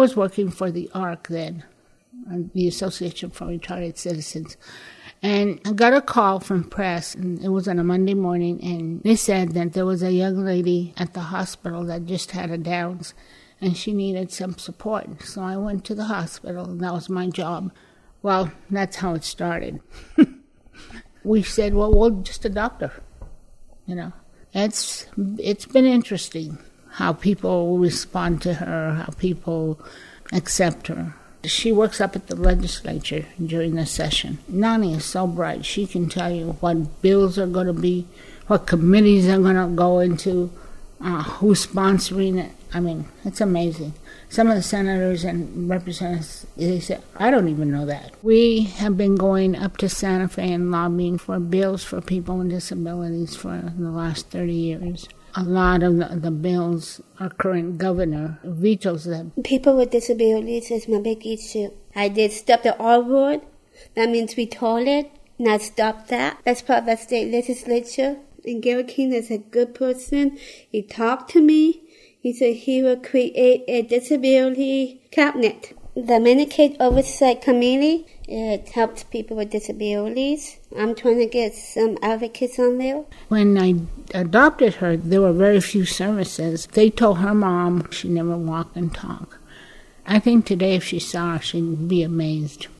was working for the ARC then, the Association for Retired Citizens. And I got a call from press, and it was on a Monday morning, and they said that there was a young lady at the hospital that just had a Downs, and she needed some support. So I went to the hospital, and that was my job. Well, that's how it started. We said, well, we'll just adopt her, you know. It's been interesting how people respond to her, how people accept her. She works up at the legislature during the session. Nani is so bright. She can tell you what bills are going to be, what committees are going to go into, who's sponsoring it. I mean, it's amazing. Some of the senators and representatives, they say, I don't even know that. We have been going up to Santa Fe and lobbying for bills for people with disabilities for the last 30 years. A lot of the bills, our current governor vetoes them. People with disabilities is my big issue. I did stop the R word. That means retarded. Not stop that. That's part of the state legislature. And Gary King is a good person. He talked to me. He said he will create a disability cabinet. The Medicaid Oversight Committee, it helps people with disabilities. I'm trying to get some advocates on there. When I adopted her, there were very few services. They told her mom she never walk and talk. I think today if she saw her, she'd be amazed.